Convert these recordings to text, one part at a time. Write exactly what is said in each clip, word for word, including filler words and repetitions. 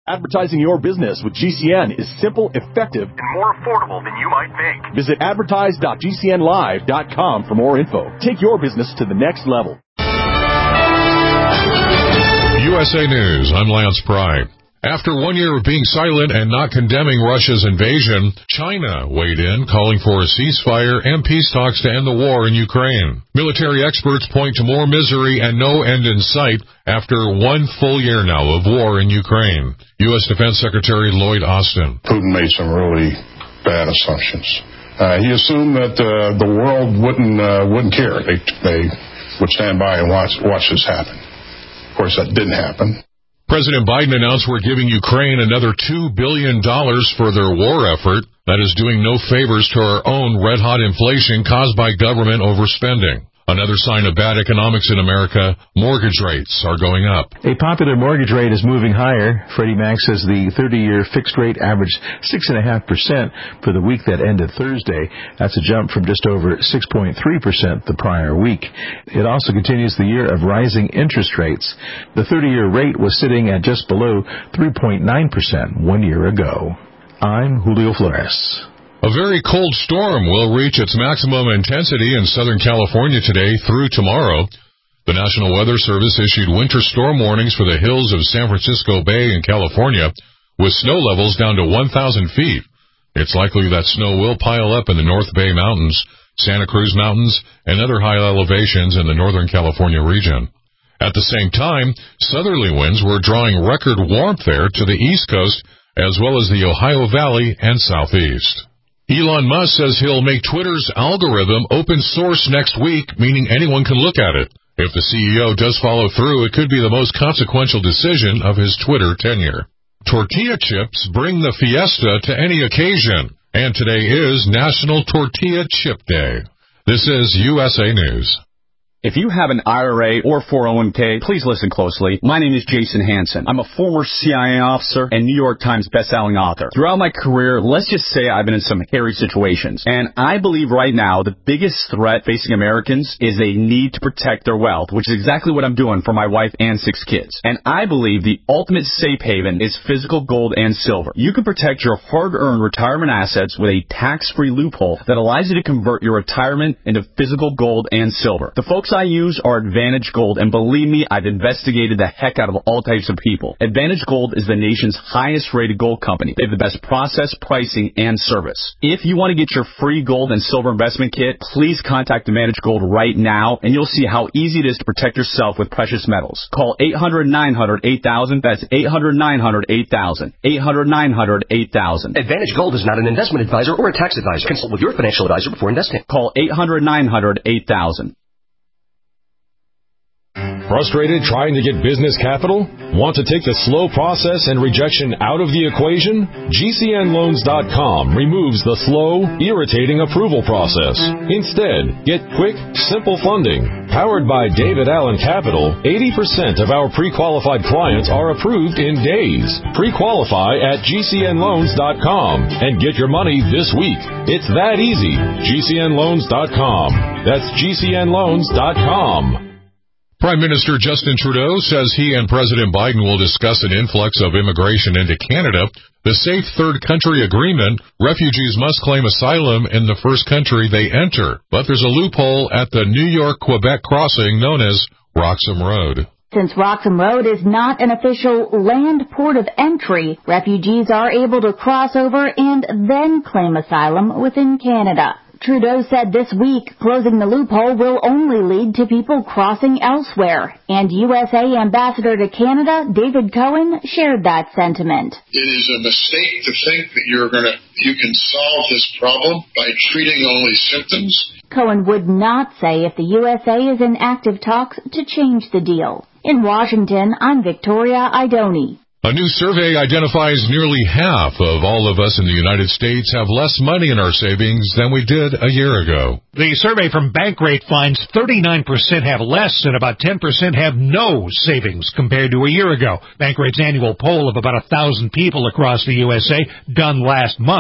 Advertising your business with G C N is simple, effective, and more affordable than you might think. Visit advertise dot g c n live dot com for more info. Take your business to the next level. U S A News, I'm Lance Pry. After one year of being silent and not condemning Russia's invasion, China weighed in, calling for a ceasefire and peace talks to end the war in Ukraine. Military experts point to more misery and no end in sight after one full year now of war in Ukraine. U S Defense Secretary Lloyd Austin. Putin made some really bad assumptions. Uh, he assumed that uh, the world wouldn't uh, wouldn't care. They, they would stand by and watch, watch this happen. Of course, that didn't happen. President Biden announced we're giving Ukraine another two billion dollars for their war effort. That is doing no favors to our own red-hot inflation caused by government overspending. Another sign of bad economics in America, mortgage rates are going up. A popular mortgage rate is moving higher. Freddie Mac says the thirty-year fixed rate averaged six point five percent for the week that ended Thursday. That's a jump from just over six point three percent the prior week. It also continues the year of rising interest rates. The thirty-year rate was sitting at just below three point nine percent one year ago. I'm Julio Flores. A very cold storm will reach its maximum intensity in Southern California today through tomorrow. The National Weather Service issued winter storm warnings for the hills of San Francisco Bay in California, with snow levels down to one thousand feet. It's likely that snow will pile up in the North Bay Mountains, Santa Cruz Mountains, and other high elevations in the Northern California region. At the same time, southerly winds were drawing record warmth there to the East Coast, as well as the Ohio Valley and Southeast. Elon Musk says he'll make Twitter's algorithm open source next week, meaning anyone can look at it. If the C E O does follow through, it could be the most consequential decision of his Twitter tenure. Tortilla chips bring the fiesta to any occasion, and today is National Tortilla Chip Day. This is U S A News. If you have an I R A or four oh one k, please listen closely. My name is Jason Hansen. I'm a former C I A officer and New York Times bestselling author. Throughout my career, let's just say I've been in some hairy situations. And I believe right now the biggest threat facing Americans is a need to protect their wealth, which is exactly what I'm doing for my wife and six kids. And I believe the ultimate safe haven is physical gold and silver. You can protect your hard-earned retirement assets with a tax-free loophole that allows you to convert your retirement into physical gold and silver. The folks I use are Advantage Gold, and believe me, I've investigated the heck out of all types of people. Advantage Gold is the nation's highest-rated gold company. They have the best process, pricing, and service. If you want to get your free gold and silver investment kit, please contact Advantage Gold right now, and you'll see how easy it is to protect yourself with precious metals. Call eight hundred, nine hundred, eight thousand. That's eight hundred, nine hundred, eight thousand. eight hundred, nine hundred, eight thousand. Advantage Gold is not an investment advisor or a tax advisor. Consult with your financial advisor before investing. Call eight hundred, nine hundred, eight thousand. Frustrated trying to get business capital? Want to take the slow process and rejection out of the equation? G C N loans dot com removes the slow, irritating approval process. Instead, get quick, simple funding. Powered by David Allen Capital, eighty percent of our pre-qualified clients are approved in days. Pre-qualify at G C N loans dot com and get your money this week. It's that easy. G C N loans dot com. That's G C N loans dot com. Prime Minister Justin Trudeau says he and President Biden will discuss an influx of immigration into Canada. The Safe Third Country Agreement, refugees must claim asylum in the first country they enter. But there's a loophole at the New York-Quebec crossing known as Roxham Road. Since Roxham Road is not an official land port of entry, refugees are able to cross over and then claim asylum within Canada. Trudeau said this week closing the loophole will only lead to people crossing elsewhere. And U S A Ambassador to Canada, David Cohen, shared that sentiment. It is a mistake to think that you're going to, you can solve this problem by treating only symptoms. Cohen would not say if the U S A is in active talks to change the deal. In Washington, I'm Victoria Idoni. A new survey identifies nearly half of all of us in the United States have less money in our savings than we did a year ago. The survey from Bankrate finds thirty-nine percent have less and about ten percent have no savings compared to a year ago. Bankrate's annual poll of about one thousand people across the U S A, done last month,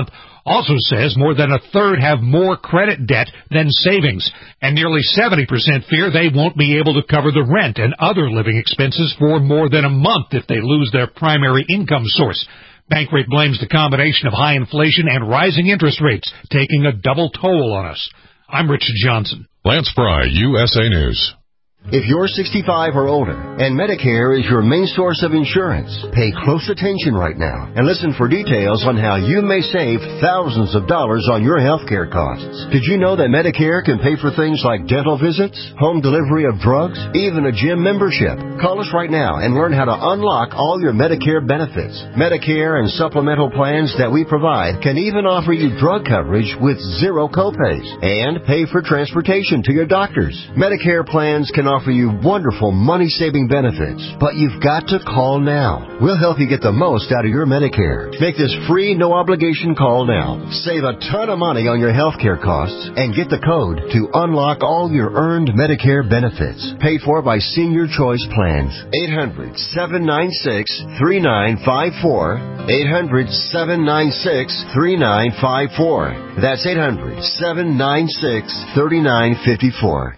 Also says more than a third have more credit debt than savings, and nearly seventy percent fear they won't be able to cover the rent and other living expenses for more than a month if they lose their primary income source. Bankrate blames the combination of high inflation and rising interest rates taking a double toll on us. I'm Richard Johnson. Lance Fry, U S A News. If you're sixty-five or older and Medicare is your main source of insurance, pay close attention right now and listen for details on how you may save thousands of dollars on your health care costs. Did you know that Medicare can pay for things like dental visits, home delivery of drugs, even a gym membership? Call us right now and learn how to unlock all your Medicare benefits. Medicare and supplemental plans that we provide can even offer you drug coverage with zero copays and pay for transportation to your doctors. Medicare plans can offer you wonderful money-saving benefits, but you've got to call now. We'll help you get the most out of your Medicare. Make this free, no-obligation call now. Save a ton of money on your health care costs and get the code to unlock all your earned Medicare benefits. Paid for by Senior Choice Plans. eight hundred, seven nine six, three nine five four. eight hundred, seven nine six, three nine five four. That's eight hundred, seven nine six, three nine five four.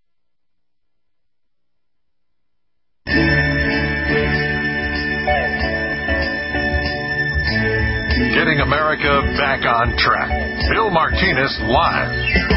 Getting America back on track. Bill Martinez live.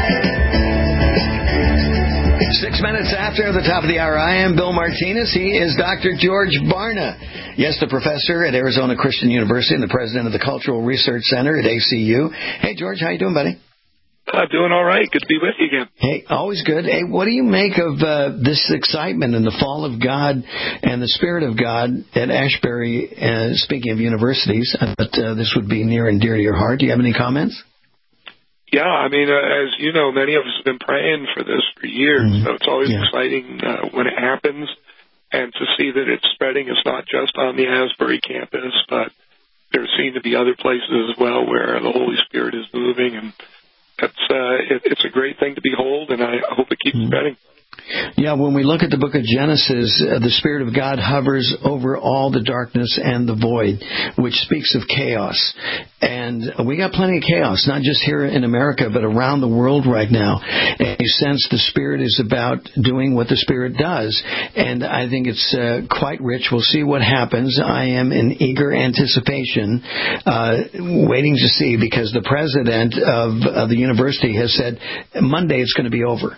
Six minutes after the top of the hour, I am Bill Martinez. He is Doctor George Barna. Yes, the professor at Arizona Christian University and the president of the Cultural Research Center at A C U. Hey, George, how you doing, buddy? Uh, doing all right. Good to be with you again. Hey, always good. Hey, what do you make of uh, this excitement and the fall of God and the Spirit of God at Ashbury, uh, speaking of universities, but uh, this would be near and dear to your heart. Do you have any comments? Yeah, I mean, uh, as you know, many of us have been praying for this for years, mm-hmm. so it's always yeah. exciting uh, when it happens, and to see that it's spreading. It's not just on the Asbury campus, but there seem to be other places as well where the Holy Spirit is moving, and It's, uh, it, it's a great thing to behold, and I hope it keeps spreading. Yeah, when we look at the book of Genesis, uh, the Spirit of God hovers over all the darkness and the void, which speaks of chaos. And we got plenty of chaos, not just here in America, but around the world right now. And you sense the Spirit is about doing what the Spirit does. And I think it's uh, quite rich. We'll see what happens. I am in eager anticipation, uh, waiting to see, because the president of, of the university has said Monday it's going to be over.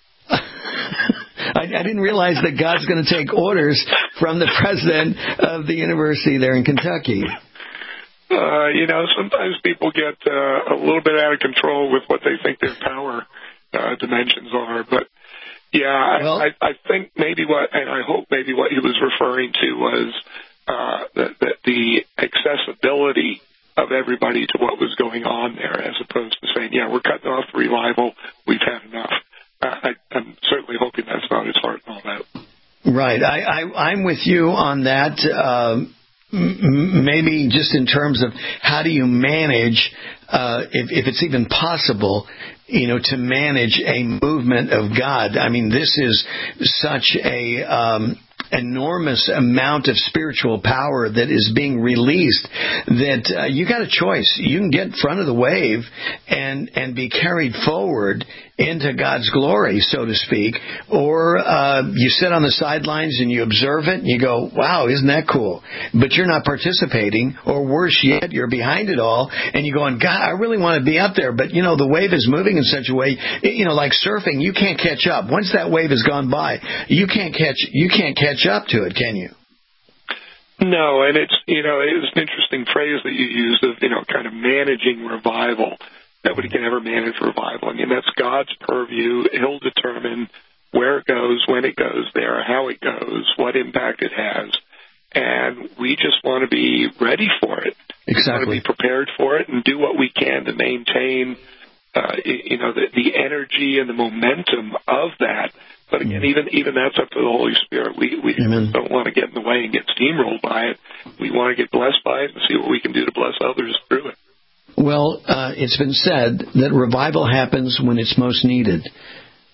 I, I didn't realize that God's going to take orders from the president of the university there in Kentucky. Uh, you know, sometimes people get uh, a little bit out of control with what they think their power uh, dimensions are. But, yeah, well, I, I think maybe what, and I hope maybe what he was referring to was uh, that, that the accessibility of everybody to what was going on there, as opposed to saying, yeah, we're cutting off the revival, we've had enough. I, I'm certainly hoping that's not his heart and all that. Right. I, I, I'm with you on that. Uh, m- maybe just in terms of how do you manage, uh, if, if it's even possible, you know, to manage a movement of God. I mean, this is such a um, enormous amount of spiritual power that is being released that uh, you got a choice. You can get in front of the wave and and be carried forward into God's glory, so to speak, or uh, you sit on the sidelines and you observe it and you go, wow, isn't that cool? But you're not participating, or worse yet, you're behind it all and you're going, God, I really want to be up there, but, you know, the wave is moving in such a way, you know, like surfing, you can't catch up. Once that wave has gone by, you can't catch, you can't catch up to it, can you? No, and it's, you know, it's an interesting phrase that you used of, you know, kind of managing revival. Nobody can ever manage revival. I mean, that's God's purview. He'll determine where it goes, when it goes there, how it goes, what impact it has. And we just want to be ready for it. Exactly. We want to be prepared for it and do what we can to maintain, uh, you know, the, the energy and the momentum of that. But again, even even that's up to the Holy Spirit. We we Amen. Don't want to get in the way and get steamrolled by it. We want to get blessed by it and see what we can do to bless others through it. Well, uh, it's been said that revival happens when it's most needed.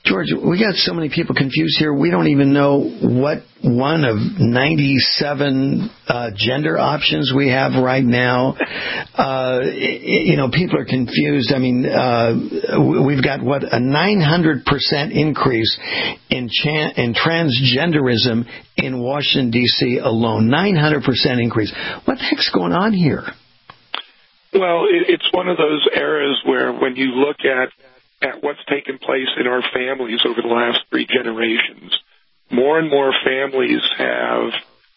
George, we got so many people confused here. We don't even know what one of ninety-seven uh, gender options we have right now. Uh, you know, people are confused. I mean, uh, we've got, what, a nine hundred percent increase in, chan- in transgenderism in Washington, D C alone. nine hundred percent increase. What the heck's going on here? Well, it's one of those eras where when you look at at what's taken place in our families over the last three generations, more and more families have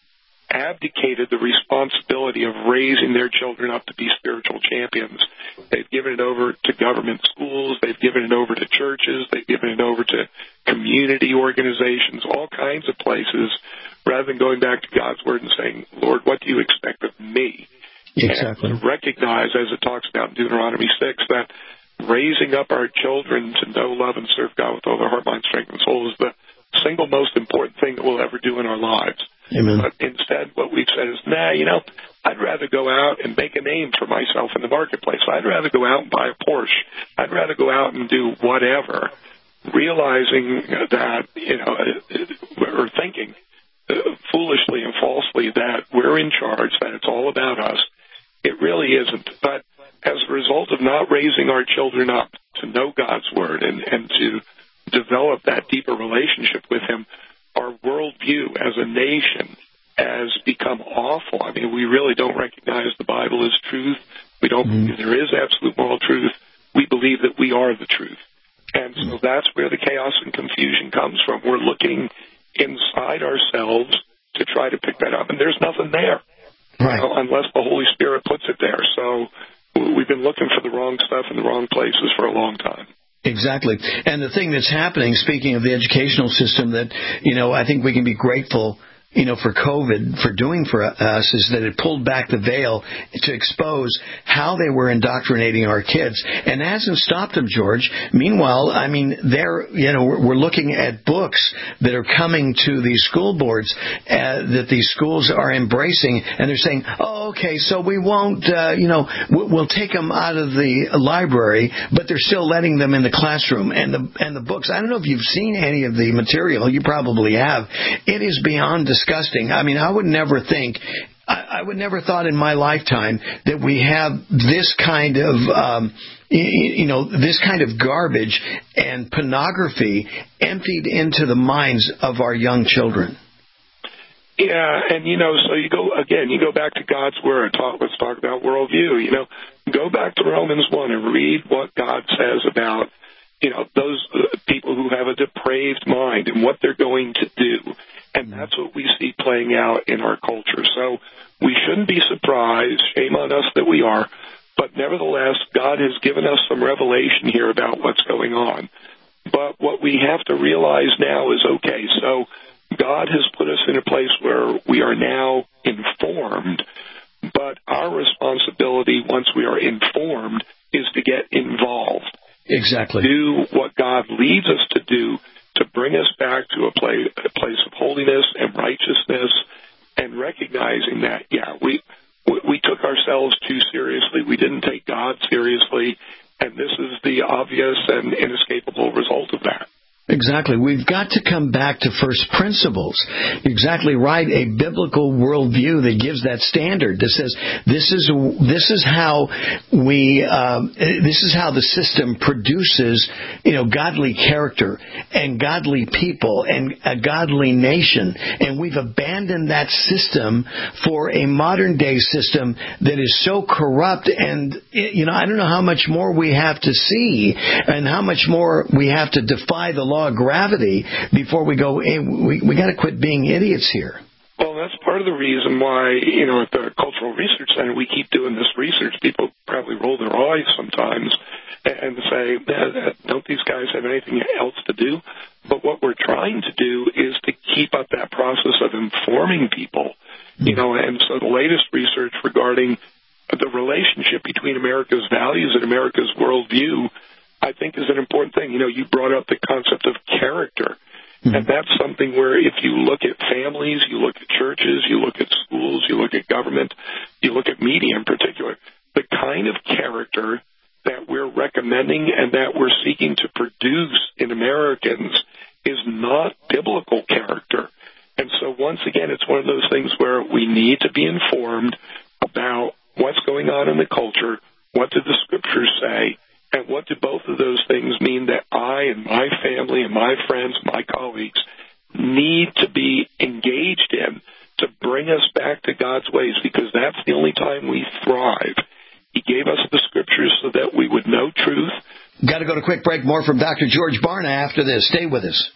abdicated the responsibility of raising their children up to be spiritual champions. They've given it over to government schools. They've given it over to churches. They've given it over to community organizations, all kinds of places, rather than going back to God's Word and saying, Lord, what do you expect of me? Exactly. And to recognize, as it talks about in Deuteronomy six, that raising up our children to know, love, and serve God with all their heart, mind, strength, and soul is the single most important thing that we'll ever do in our lives. Amen. But instead, what we've said is, nah, you know, I'd rather go out and make a name for myself in the marketplace. I'd rather go out and buy a Porsche. I'd rather go out and do whatever, realizing that, you know, or thinking foolishly and falsely that we're in charge, that it's all about us. It really isn't. But as a result of not raising our children up to know God's Word and, and to develop that deeper relationship with Him, our worldview as a nation has become awful. I mean, we really don't recognize the Bible as truth. We don't mm-hmm. believe there is absolute moral truth. We believe that we are the truth. And so that's where the chaos and confusion comes from. We're looking inside ourselves to try to pick that up, and there's nothing there. Right. You know, unless the Holy Spirit puts it there. So we've been looking for the wrong stuff in the wrong places for a long time. Exactly. And the thing that's happening, speaking of the educational system, that, you know, I think we can be grateful, you know, for COVID, for doing for us, is that it pulled back the veil to expose how they were indoctrinating our kids. And it hasn't stopped them, George. Meanwhile, I mean, they're, you know, we're looking at books that are coming to these school boards uh, that these schools are embracing, and they're saying, oh, okay, so we won't, uh, you know, we'll take them out of the library, but they're still letting them in the classroom. And the and the books, I don't know if you've seen any of the material. You probably have. It is beyond discussion. Disgusting. I mean, I would never think, I, I would never thought in my lifetime that we have this kind of, um, you know, this kind of garbage and pornography emptied into the minds of our young children. Yeah, and, you know, so you go, again, you go back to God's Word. Talk, let's talk about worldview. You know, go back to Romans one and read what God says about, you know, those uh, people who have a depraved mind and what they're going to do. And that's what we see playing out in our culture. So we shouldn't be surprised, shame on us that we are, but nevertheless, God has given us some revelation here about what's going on. But what we have to realize now is, okay, so God has put us in a place where we are now informed, but our responsibility once we are informed is to get involved. Exactly. Do what God leads us to do, to bring us back to a place, a place of holiness and righteousness, and recognizing that, yeah, we, we we took ourselves too seriously. We didn't take God seriously, and this is the obvious and inescapable result of that. Exactly. We've got to come back to first principles. You're exactly right. A biblical worldview that gives that standard, that says this is this is how we um, this is how the system produces, you know, godly character and godly people and a godly nation. And we've abandoned that system for a modern day system that is so corrupt. And, you know, I don't know how much more we have to see and how much more we have to defy the law of gravity before we go, hey, we, we got to quit being idiots here. Well, that's part of the reason why, you know, at the Cultural Research Center, we keep doing this research. People probably roll their eyes sometimes and say, don't these guys have anything else to do? But what we're trying to do is to keep up that process of informing people, you know, and so the latest research regarding the relationship between America's values and America's worldview, I think, is an important thing. You know, you brought up the concept of character, mm-hmm. and that's something where if you look at families, you look at churches, you look at schools, you look at government, you look at media in particular, the kind of character that that we're recommending and that we're seeking to produce in Americans is not biblical character. And so once again, it's one of those things where we need to be informed about what's going on in the culture, what do the scriptures say, and what do both of those things mean that I and my family and my friends, my colleagues, need to be engaged in to bring us back to God's ways, because that's the only time we thrive. He gave us the scriptures so that we would know truth. Got to go to quick break. More from Doctor George Barna after this. Stay with us.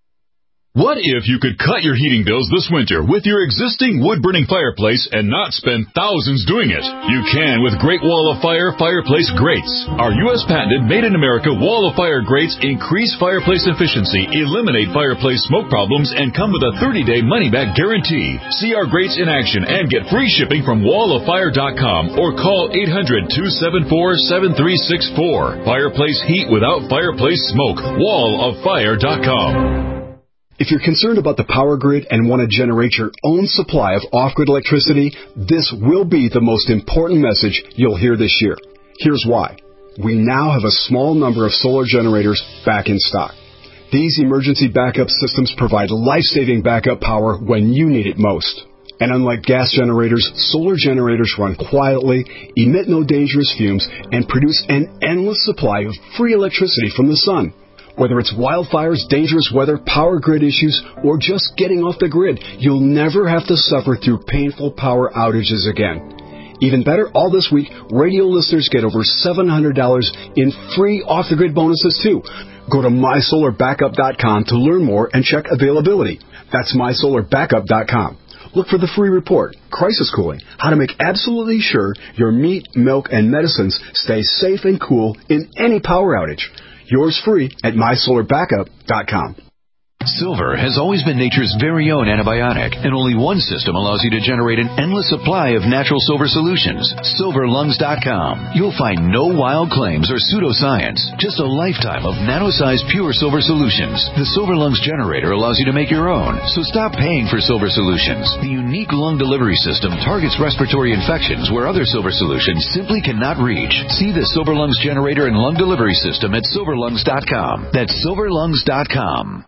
What if you could cut your heating bills this winter with your existing wood-burning fireplace and not spend thousands doing it? You can with Great Wall of Fire fireplace grates. Our U S patented made-in-America Wall of Fire grates increase fireplace efficiency, eliminate fireplace smoke problems, and come with a thirty-day money-back guarantee. See our grates in action and get free shipping from wall of fire dot com or call eight hundred, two seven four, seven three six four. Fireplace heat without fireplace smoke. wall of fire dot com. If you're concerned about the power grid and want to generate your own supply of off-grid electricity, this will be the most important message you'll hear this year. Here's why. We now have a small number of solar generators back in stock. These emergency backup systems provide life-saving backup power when you need it most. And unlike gas generators, solar generators run quietly, emit no dangerous fumes, and produce an endless supply of free electricity from the sun. Whether it's wildfires, dangerous weather, power grid issues, or just getting off the grid, you'll never have to suffer through painful power outages again. Even better, all this week, radio listeners get over seven hundred dollars in free off-the-grid bonuses, too. Go to my solar backup dot com to learn more and check availability. That's my solar backup dot com. Look for the free report, Crisis Cooling, how to make absolutely sure your meat, milk, and medicines stay safe and cool in any power outage. Yours free at my solar backup dot com. Silver has always been nature's very own antibiotic, and only one system allows you to generate an endless supply of natural silver solutions. silver lungs dot com. You'll find no wild claims or pseudoscience, just a lifetime of nano-sized pure silver solutions. The Silver Lungs generator allows you to make your own, so stop paying for silver solutions. The unique lung delivery system targets respiratory infections where other silver solutions simply cannot reach. See the Silver Lungs generator and lung delivery system at silver lungs dot com. That's silver lungs dot com.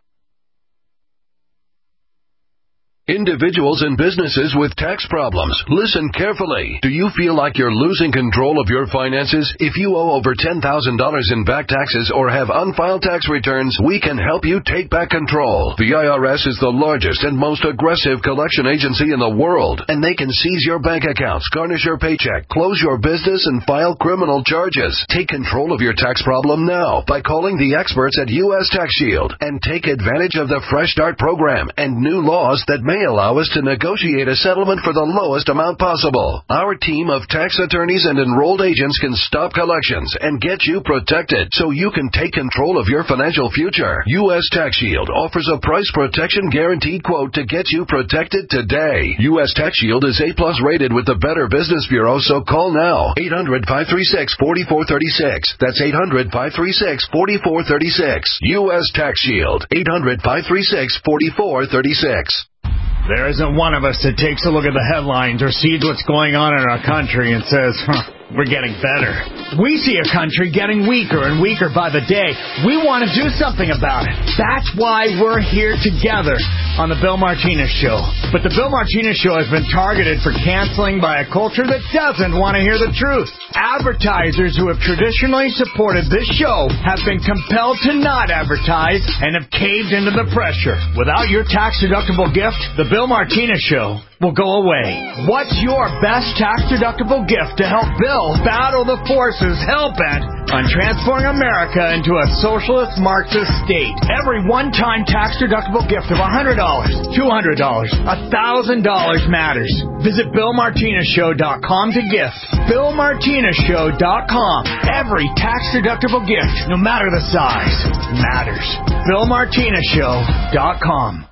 Individuals and businesses with tax problems, listen carefully. Do you feel like you're losing control of your finances? If you owe over ten thousand dollars in back taxes or have unfiled tax returns, we can help you take back control. The I R S is the largest and most aggressive collection agency in the world, and they can seize your bank accounts, garnish your paycheck, close your business, and file criminal charges. Take control of your tax problem now by calling the experts at U S Tax Shield and take advantage of the Fresh Start program and new laws that may allow us to negotiate a settlement for the lowest amount possible. Our team of tax attorneys and enrolled agents can stop collections and get you protected so you can take control of your financial future. U S Tax Shield offers a price protection guaranteed quote to get you protected today. U S Tax Shield is A plus rated with the Better Business Bureau, so call now. eight hundred, five three six, four four three six. That's eight hundred, five three six, four four three six. U S Tax Shield. eight hundred, five three six, four four three six. There isn't one of us that takes a look at the headlines or sees what's going on in our country and says, huh, we're getting better. We see a country getting weaker and weaker by the day. We want to do something about it. That's why we're here together on the Bill Martinez Show. But the Bill Martinez Show has been targeted for canceling by a culture that doesn't want to hear the truth. Advertisers who have traditionally supported this show have been compelled to not advertise and have caved into the pressure. Without your tax-deductible gift, the Bill Martinez Show will go away. What's your best tax-deductible gift to help Bill battle the forces hell-bent on transforming America into a socialist Marxist state? Every one-time tax-deductible gift of one hundred dollars, two hundred dollars, one thousand dollars matters. Visit bill martinez show dot com to gift. bill martinez show dot com. Every tax-deductible gift, no matter the size, matters. bill martinez show dot com.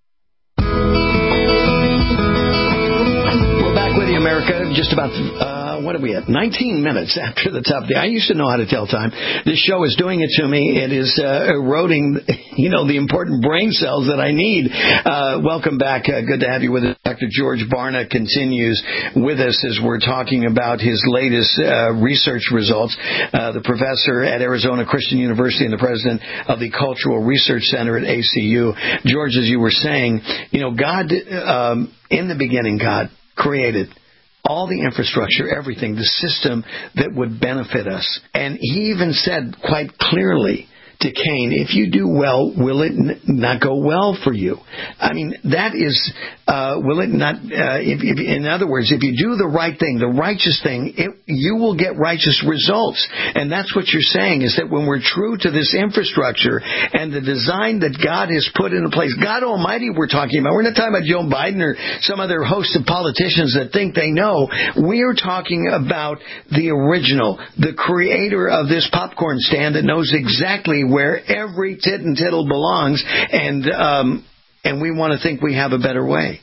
America, just about uh, Uh, what are we at? nineteen minutes after the top. I used to know how to tell time. This show is doing it to me. It is uh, eroding, you know, the important brain cells that I need. Uh, welcome back. Uh, good to have you with us. Doctor George Barna continues with us as we're talking about his latest uh, research results. Uh, the professor at Arizona Christian University and the president of the Cultural Research Center at A C U. George, as you were saying, you know, God, um, in the beginning, God created all the infrastructure, everything, the system that would benefit us. And he even said quite clearly to Cain, if you do well, will it n- not go well for you? I mean, that is, uh, will it not, uh, if, if, in other words, if you do the right thing, the righteous thing, it, you will get righteous results. And that's what you're saying, is that when we're true to this infrastructure and the design that God has put into place, God Almighty we're talking about, we're not talking about Joe Biden or some other host of politicians that think they know. We're talking about the original, the creator of this popcorn stand that knows exactly where every tit and tittle belongs, and um, and we want to think we have a better way.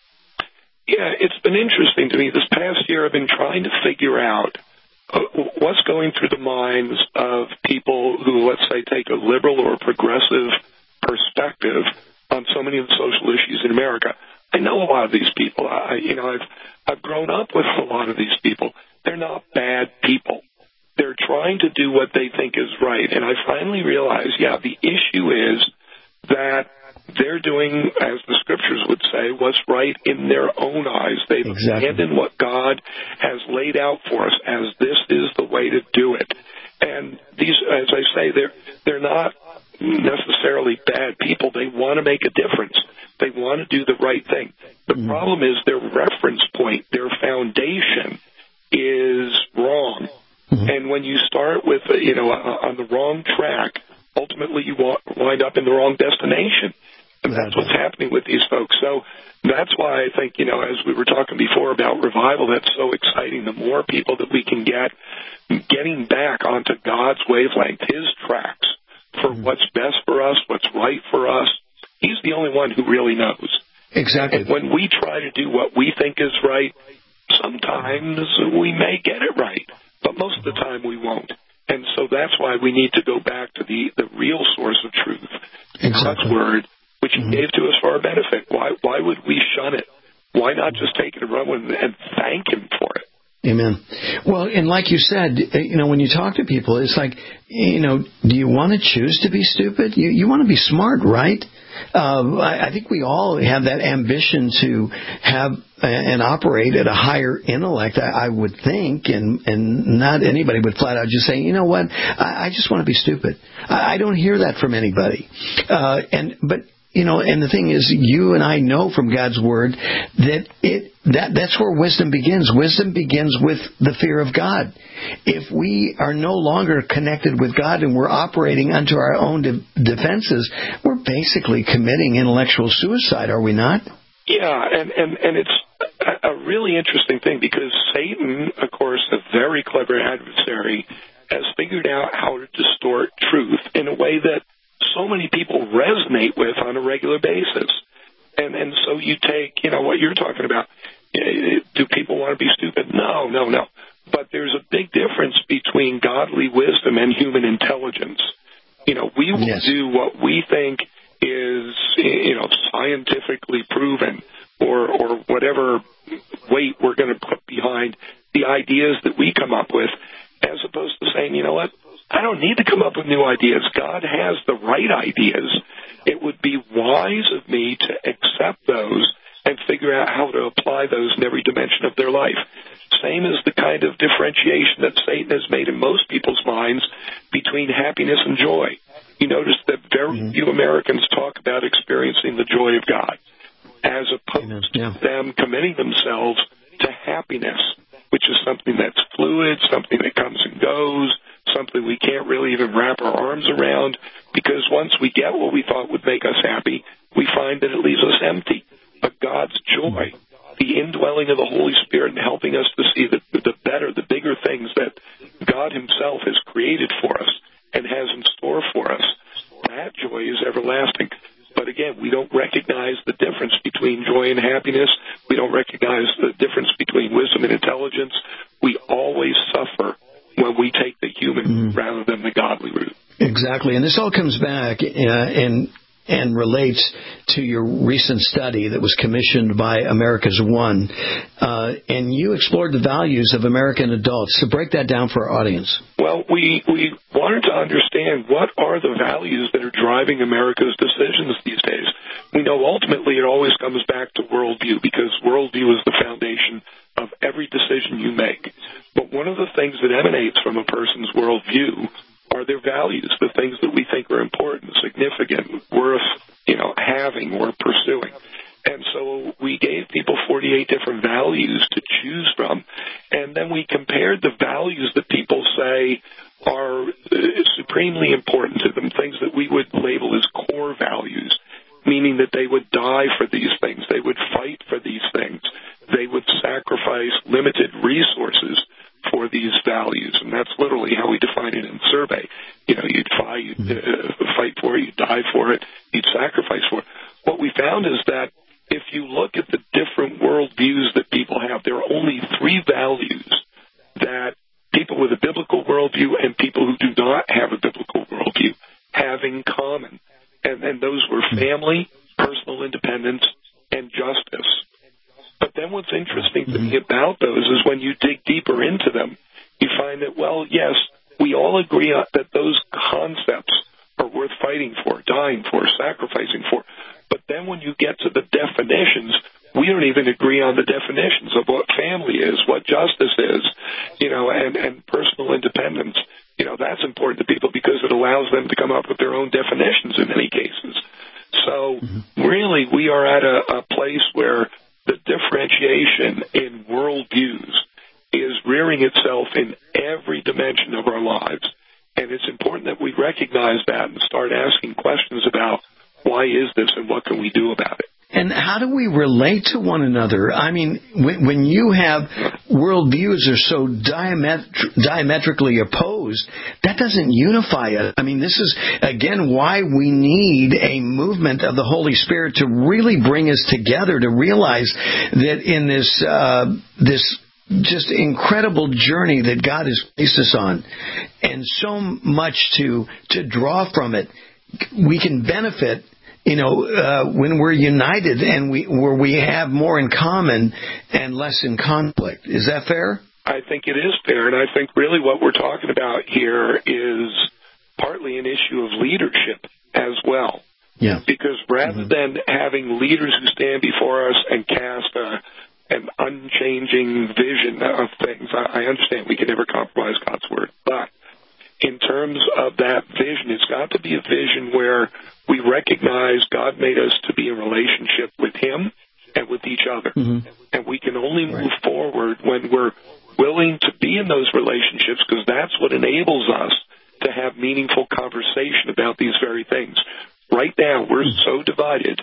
Yeah, it's been interesting to me. This past year I've been trying to figure out uh, what's going through the minds of people who, let's say, take a liberal or progressive perspective on so many of the social issues in America. I know a lot of these people. I, you know, I've I've grown up with a lot of these people. They're not bad people. They're trying to do what they think is right. And I finally realized, yeah, the issue is that they're doing, as the scriptures would say, what's right in their own eyes. They've exactly. abandoned what God has laid out for us as this is the way to do it. And these, as I say, they're they're not necessarily bad people. They want to make a difference. They want to do the right thing. The mm-hmm. problem is their reference point, their foundation is wrong. Mm-hmm. And when you start with, you know, on the wrong track, ultimately you wind up in the wrong destination. And that's what's happening with these folks. So that's why I think, you know, as we were talking before about revival, that's so exciting. The more people that we can get getting back onto God's wavelength, his tracks, for mm-hmm. what's best for us, what's right for us, he's the only one who really knows. Exactly. And when we try to do what we think is right, sometimes we may get it right, but most of the time we won't. And so that's why we need to go back to the, the real source of truth, exactly. God's Word, which he mm-hmm. gave to us for our benefit. Why why would we shun it? Why not just take it and run with it and thank him for it? Amen. Well, and like you said, you know, when you talk to people, it's like, you know, do you want to choose to be stupid? You, you want to be smart, right? Uh, I, I think we all have that ambition to have and operate at a higher intellect, I, I would think, and, and not anybody would flat out just say, you know what, I, I just want to be stupid. I, I don't hear that from anybody. Uh, and but You know, and the thing is, you and I know from God's Word that it that that's where wisdom begins. Wisdom begins with the fear of God. If we are no longer connected with God and we're operating unto our own de- defenses, we're basically committing intellectual suicide, are we not? Yeah, and, and, and it's a, a really interesting thing because Satan, of course, a very clever adversary, has figured out how to distort truth in a way that so many people resonate with on a regular basis. And and so you take, you know, what you're talking about. Do people want to be stupid? No, no, no. But there's a big difference between godly wisdom and human intelligence. You know, we will yes. do what we think is, you know, scientifically proven or, or whatever weight we're going to put behind the ideas that we come up with, as opposed to saying, you know what, I don't need to come up with new ideas. God has the right ideas. It would be wise of me to accept those and figure out how to apply those in every dimension of their life. Same as the kind of differentiation that Satan has made in most people's minds between happiness and joy. You notice that very mm-hmm. few Americans talk about experiencing the joy of God, as opposed yeah. to them committing themselves to happiness, which is something that's fluid, something that comes and goes, something we can't really even wrap our arms around, because once we get what we thought would make us happy, we find that it leaves us empty. But God's joy, the indwelling of the Holy Spirit and helping us to see the, the better, the bigger things that God himself has created for us and has in store for us, that joy is everlasting. But again, we don't recognize the difference between joy and happiness. We don't recognize the difference between wisdom and intelligence. We exactly. And this all comes back uh, and and relates to your recent study that was commissioned by America's One. Uh, and you explored the values of American adults. So break that down for our audience. Well, we, we wanted to understand what are the values that are driving America's decisions these days. We know ultimately it always comes back to worldview, because worldview is the foundation of every decision you make. But one of the things that emanates from a person's worldview are their values, the things that we think are important, significant, worth, you know, having or pursuing. And so we gave people forty-eight different values to choose from, and then we compared the values that people say are supremely important to them, things that we would label as core values, meaning that they would die for these things, they would fight for these things, they would sacrifice limited resources for these values, and that's literally how we define it in the survey. You know, you'd fight, you'd, uh, fight for it, you'd die for it, you'd sacrifice for it. What we found is that if you look at the different worldviews that people have, there are only three values that people with a biblical worldview and people who do not have a biblical worldview have in common, and, and those were family, personal independence, and justice. But then what's interesting to me about those is when you dig deeper into them, you find that, well, yes, we all agree on that those concepts are worth fighting for, dying for, sacrificing for. But then when you get to the definitions, we don't even agree on the definitions of what family is, what justice is, you know, and, and personal independence. You know, that's important to people because it allows them to come up with their own definitions in many cases. So really, we are at a, a place where the differentiation in worldviews is rearing itself in every dimension of our lives. And it's important that we recognize that and start asking questions about why is this and what can we do about it. And how do we relate to one another? I mean, when, when you have worldviews are so diametri- diametrically opposed, that doesn't unify us. I mean, this is, again, why we need a movement of the Holy Spirit to really bring us together, to realize that in this uh, this just incredible journey that God has placed us on, and so much to to draw from it, we can benefit, you know, uh, when we're united and we where we have more in common and less in conflict. Is that fair? I think it is fair, and I think really what we're talking about here is partly an issue of leadership as well. Yeah. Because rather mm-hmm. than having leaders who stand before us and cast a, an unchanging vision of things, I, I understand we can never compromise God's word, but in terms of that vision, it's got to be a vision where we recognize God made us to be in relationship with Him and with each other. Mm-hmm. And we can only move right. forward when we're willing to be in those relationships, because that's what enables us to have meaningful conversation about these very things. Right now, we're mm-hmm. so divided,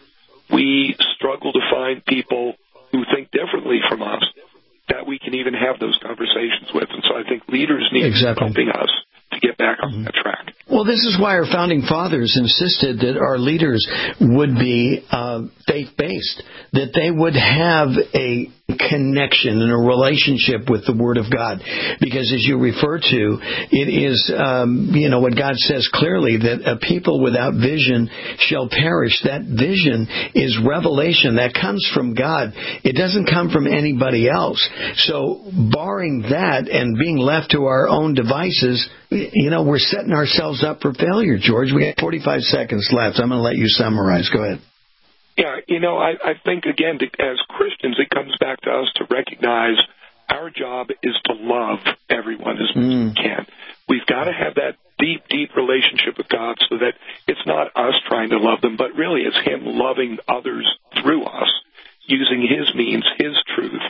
we struggle to find people who think differently from us that we can even have those conversations with. And so I think leaders need exactly. helping us to get back on that track. Well, this is why our founding fathers insisted that our leaders would be uh, faith-based, that they would have a connection and a relationship with the Word of God. Because as you refer to, it is, um, you know, what God says clearly, that a people without vision shall perish. That vision is revelation. That comes from God. It doesn't come from anybody else. So barring that and being left to our own devices, you know, we're setting ourselves up for failure, George. We have forty-five seconds left. I'm going to let you summarize. Go ahead. Yeah, you know, I, I think, again, to, as Christians, it comes back to us to recognize our job is to love everyone as much mm. as we can. We've got to have that deep, deep relationship with God so that it's not us trying to love them, but really it's Him loving others through us, using His means, His truth,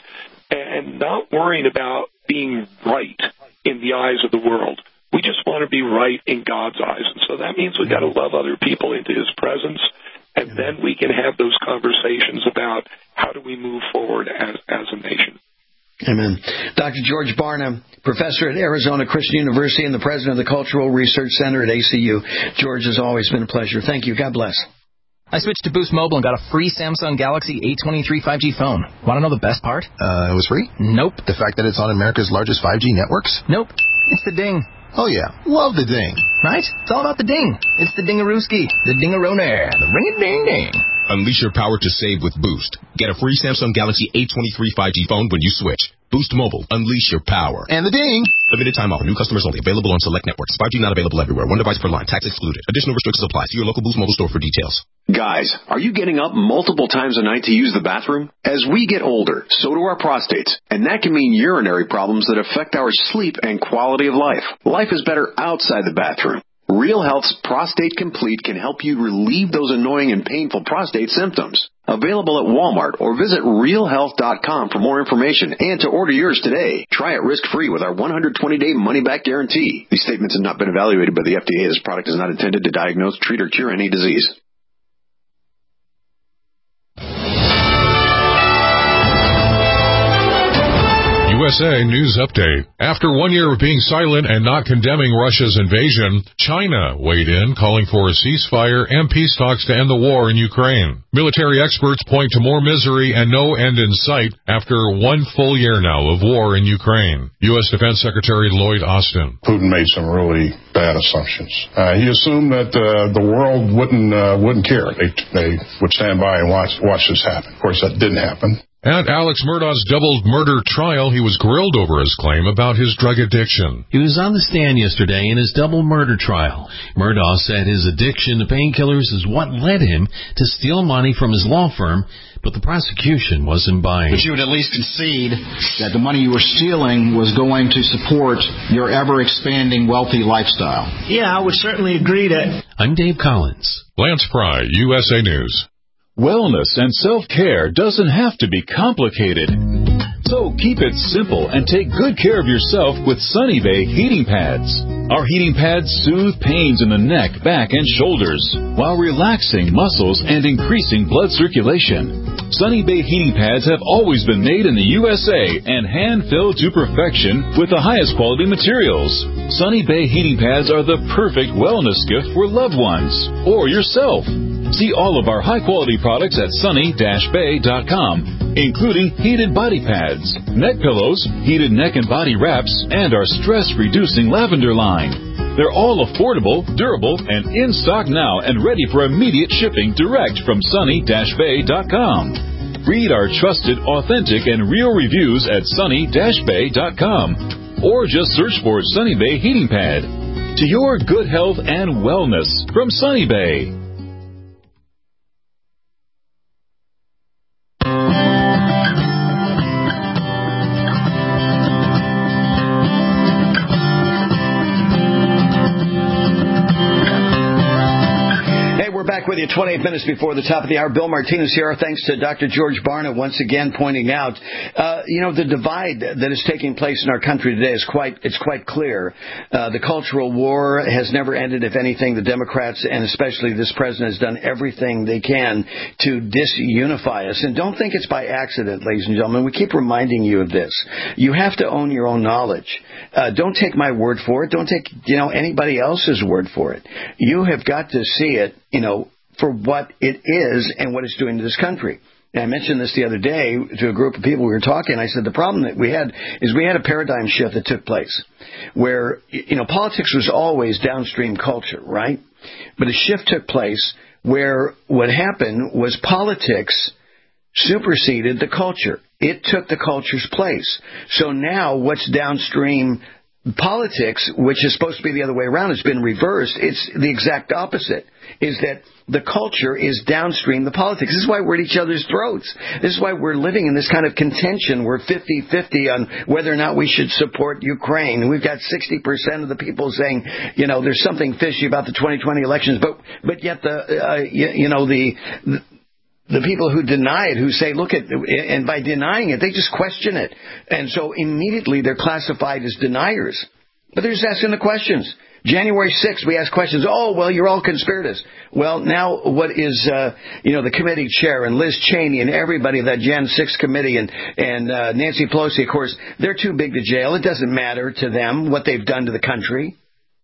and not worrying about being right in the eyes of the world. We just want to be right in God's eyes. And so that means we've got to love other people into His presence, and then we can have those conversations about how do we move forward as, as a nation. Amen. Doctor George Barna, professor at Arizona Christian University and the president of the Cultural Research Center at A C U. George, has always been a pleasure. Thank you. God bless. I switched to Boost Mobile and got a free Samsung Galaxy A twenty-three five G phone. Want to know the best part? Uh, it was free? Nope. The fact that it's on America's largest five G networks? Nope. It's the ding. Oh, yeah. Love the ding. Right? It's all about the ding. It's the dingarooski, the dingaroner, the ring-a-ding-ding. Unleash your power to save with Boost. Get a free Samsung Galaxy A twenty-three five G phone when you switch. Boost Mobile. Unleash your power. And the ding. Limited time offer. New customers only. Available on select networks. five G not available everywhere. One device per line. Tax excluded. Additional restrictions apply. See your local Boost Mobile store for details. Guys, are you getting up multiple times a night to use the bathroom? As we get older, so do our prostates. And that can mean urinary problems that affect our sleep and quality of life. Life is better outside the bathroom. Real Health's Prostate Complete can help you relieve those annoying and painful prostate symptoms. Available at Walmart or visit real health dot com for more information and to order yours today. Try it risk-free with our one hundred twenty day money-back guarantee. These statements have not been evaluated by the F D A. This product is not intended to diagnose, treat, or cure any disease. U S A News Update. After one year of being silent and not condemning Russia's invasion, China weighed in, calling for a ceasefire and peace talks to end the war in Ukraine. Military experts point to more misery and no end in sight after one full year now of war in Ukraine. U S Defense Secretary Lloyd Austin. Putin made some really bad assumptions. Uh, he assumed that uh, the world wouldn't uh, wouldn't care. They they would stand by and watch watch this happen. Of course, that didn't happen. At Alex Murdaugh's double murder trial, he was grilled over his claim about his drug addiction. He was on the stand yesterday in his double murder trial. Murdaugh said his addiction to painkillers is what led him to steal money from his law firm, but the prosecution wasn't buying. But you would at least concede that the money you were stealing was going to support your ever-expanding wealthy lifestyle. Yeah, I would certainly agree that. I'm Dave Collins. Lance Pry, U S A News. Wellness and self-care doesn't have to be complicated. So keep it simple and take good care of yourself with Sunny Bay heating pads. Our heating pads soothe pains in the neck, back, and shoulders while relaxing muscles and increasing blood circulation. Sunny Bay heating pads have always been made in the U S A and hand-filled to perfection with the highest quality materials. Sunny Bay heating pads are the perfect wellness gift for loved ones or yourself. See all of our high-quality products at sunny dash bay dot com, including heated body pads, neck pillows, heated neck and body wraps, and our stress-reducing lavender line. They're all affordable, durable, and in stock now and ready for immediate shipping direct from sunny dash bay dot com. Read our trusted, authentic, and real reviews at sunny dash bay dot com or just search for Sunny Bay Heating Pad. To your good health and wellness from Sunny Bay. With you twenty-eight minutes before the top of the hour. Bill Martinez here. Our thanks to Doctor George Barna once again pointing out, uh, you know, the divide that is taking place in our country today is quite, it's quite clear. Uh, the cultural war has never ended. If anything, the Democrats and especially this president has done everything they can to disunify us. And don't think it's by accident, ladies and gentlemen. We keep reminding you of this. You have to own your own knowledge. Uh, don't take my word for it. Don't take, you know, anybody else's word for it. You have got to see it, you know, for what it is and what it's doing to this country. And I mentioned this the other day to a group of people. We were talking. I said the problem that we had is we had a paradigm shift that took place where, you know, politics was always downstream culture, right? But a shift took place where what happened was politics superseded the culture. It took the culture's place. So now what's downstream politics, which is supposed to be the other way around, has been reversed. It's the exact opposite, is that the culture is downstream the politics. This is why we're at each other's throats. This is why we're living in this kind of contention. We're fifty-fifty on whether or not we should support Ukraine. And we've got sixty percent of the people saying, you know, there's something fishy about the twenty twenty elections. But but yet, the uh, you, you know, the... the The people who deny it, who say, look at, and by denying it, they just question it. And so immediately they're classified as deniers. But they're just asking the questions. January sixth, we ask questions. Oh, well, you're all conspirators. Well, now what is, uh, you know, the committee chair and Liz Cheney and everybody, that Jan six committee and, and uh, Nancy Pelosi, of course, they're too big to jail. It doesn't matter to them what they've done to the country.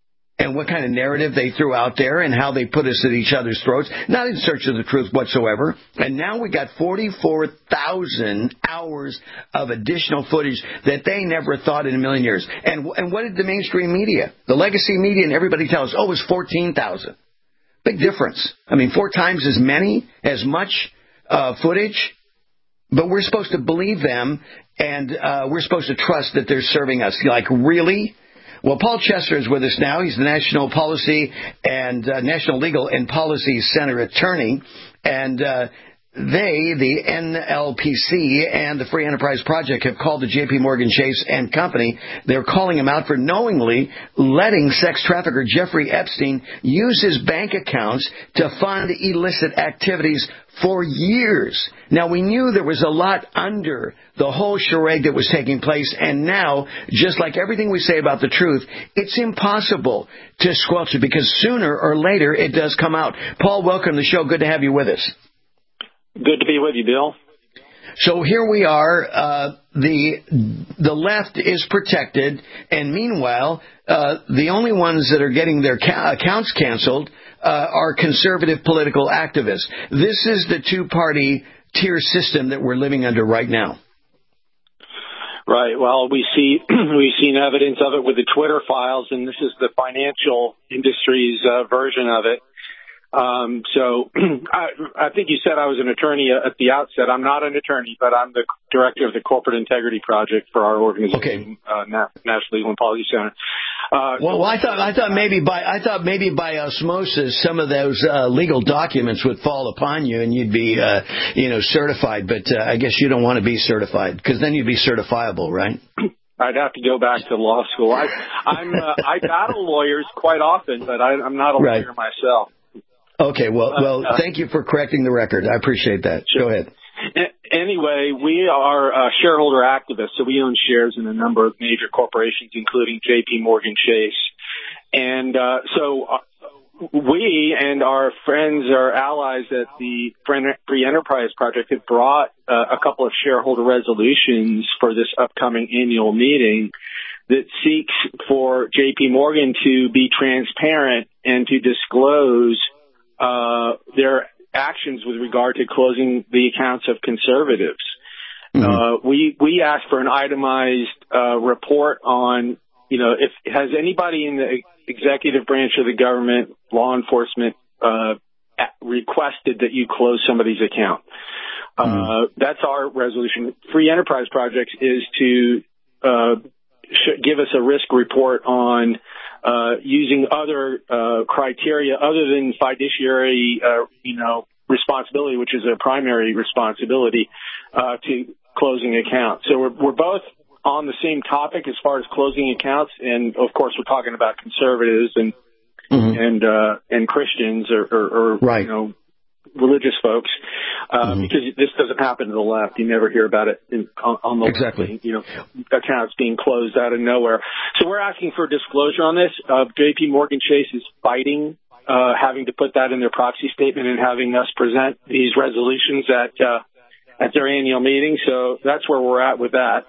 and what kind of narrative they threw out there and how they put us at each other's throats, not in search of the truth whatsoever. And now we got forty-four thousand hours of additional footage that they never thought in a million years. And, and what did the mainstream media, the legacy media, and everybody tell us? Oh, it was fourteen thousand. Big difference. I mean, four times as many, as much uh, footage. But we're supposed to believe them, and uh, we're supposed to trust that they're serving us. You're like, really? Well, Paul Chester is with us now. He's the National Policy and uh, National Legal and Policy Center attorney, and uh, they, the N L P C and the Free Enterprise Project, have called the J P Morgan Chase and Company. They're calling him out for knowingly letting sex trafficker Jeffrey Epstein use his bank accounts to fund illicit activities for years. Now, we knew there was a lot under the whole charade that was taking place, and now, just like everything we say about the truth, it's impossible to squelch it, because sooner or later it does come out. Paul, welcome to the show. Good to have you with us. Good to be with you, Bill. So here we are. Uh, the the left is protected, and meanwhile, uh, the only ones that are getting their ca- accounts canceled uh, are conservative political activists. This is the two-party tier system that we're living under right now. Right. Well, we see we've seen evidence of it with the Twitter files, and this is the financial industry's uh, version of it. Um, so I, I think you said I was an attorney at the outset. I'm not an attorney, but I'm the director of the Corporate Integrity Project for our organization, okay. uh, National Legal and Policy Center. Uh, well, well, I thought I thought maybe by I thought maybe by osmosis some of those uh, legal documents would fall upon you and you'd be uh, you know certified. But uh, I guess you don't want to be certified, because then you'd be certifiable, right? I'd have to go back to law school. I, I'm uh, I battle lawyers quite often, but I, I'm not a right. lawyer myself. Okay, well, well, uh, thank you for correcting the record. I appreciate that. Sure. Go ahead. Anyway, we are uh, shareholder activists, so we own shares in a number of major corporations, including J P Morgan Chase. And uh, so uh, we and our friends, our allies at the Free Enterprise Project have brought uh, a couple of shareholder resolutions for this upcoming annual meeting that seeks for J P Morgan to be transparent and to disclose Uh, their actions with regard to closing the accounts of conservatives. Mm-hmm. Uh, we, we asked for an itemized, uh, report on, you know, if, has anybody in the executive branch of the government, law enforcement, uh, requested that you close somebody's account? Mm-hmm. Uh, that's our resolution. Free Enterprise Projects is to, uh, sh- give us a risk report on Uh, using other uh, criteria other than fiduciary, uh, you know, responsibility, which is a primary responsibility, uh, to closing accounts. So we're, we're both on the same topic as far as closing accounts, and of course we're talking about conservatives and mm-hmm. and uh, and Christians or, or, or right. you know, religious folks, uh, mm-hmm. because this doesn't happen to the left. You never hear about it in, on, on the exactly. left, you know, accounts being closed out of nowhere. So we're asking for disclosure on this. Uh, J P Morgan Chase is fighting, uh, having to put that in their proxy statement and having us present these resolutions at, uh, at their annual meeting. So that's where we're at with that.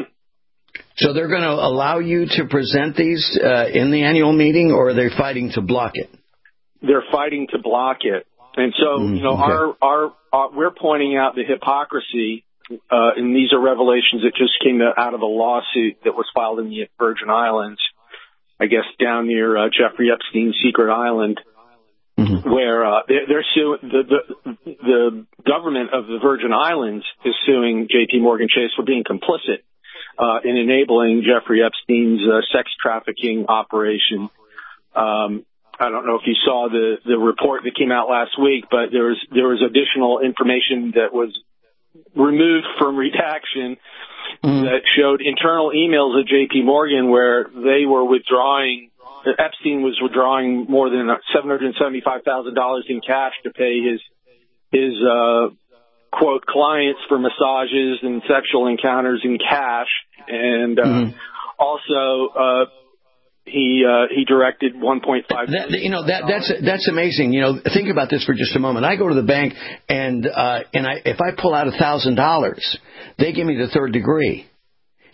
So they're going to allow you to present these, uh, in the annual meeting, or are they fighting to block it? They're fighting to block it. And so, you know, okay. our, our, our, we're pointing out the hypocrisy, uh, and these are revelations that just came out of a lawsuit that was filed in the Virgin Islands, I guess down near, uh, Jeffrey Epstein's secret island, mm-hmm. where, uh, they're, they're suing, the, the, the government of the Virgin Islands is suing J P Morgan Chase for being complicit, uh, in enabling Jeffrey Epstein's, uh, sex trafficking operation. Um, I don't know if you saw the, the report that came out last week, but there was, there was additional information that was removed from redaction mm. that showed internal emails at J P Morgan where they were withdrawing, Epstein was withdrawing more than seven hundred seventy-five thousand dollars in cash to pay his, his, uh, quote, clients for massages and sexual encounters in cash. And, uh, mm. also, uh, He uh, he directed one point five. That, you know that that's that's amazing. You know, think about this for just a moment. I go to the bank and uh, and I if I pull out a thousand dollars, they give me the third degree.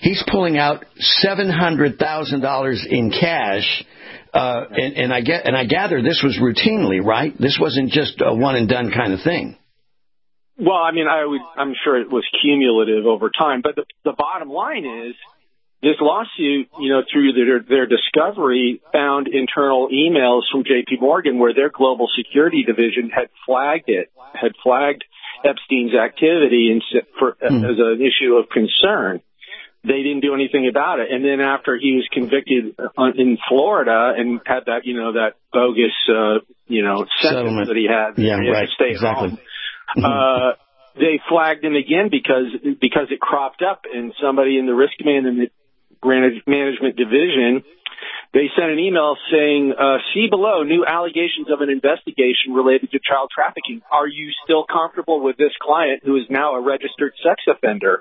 he's pulling out seven hundred thousand dollars in cash. Uh, and, and I get, and I gather this was routinely, right? This wasn't just a one and done kind of thing. Well, I mean, I would, I'm sure it was cumulative over time, but the, the bottom line is this lawsuit, you know, through their, their discovery, found internal emails from J P Morgan where their global security division had flagged it, had flagged Epstein's activity and for, mm. as an issue of concern. They didn't do anything about it. And then after he was convicted in Florida and had that, you know, that bogus, uh, you know, sentence Settlement. that he had, yeah, he right, had to stay exactly. at home, uh, they flagged him again because, because it cropped up and somebody in the risk management management division, they sent an email saying, uh, see below new allegations of an investigation related to child trafficking. Are you still comfortable with this client who is now a registered sex offender?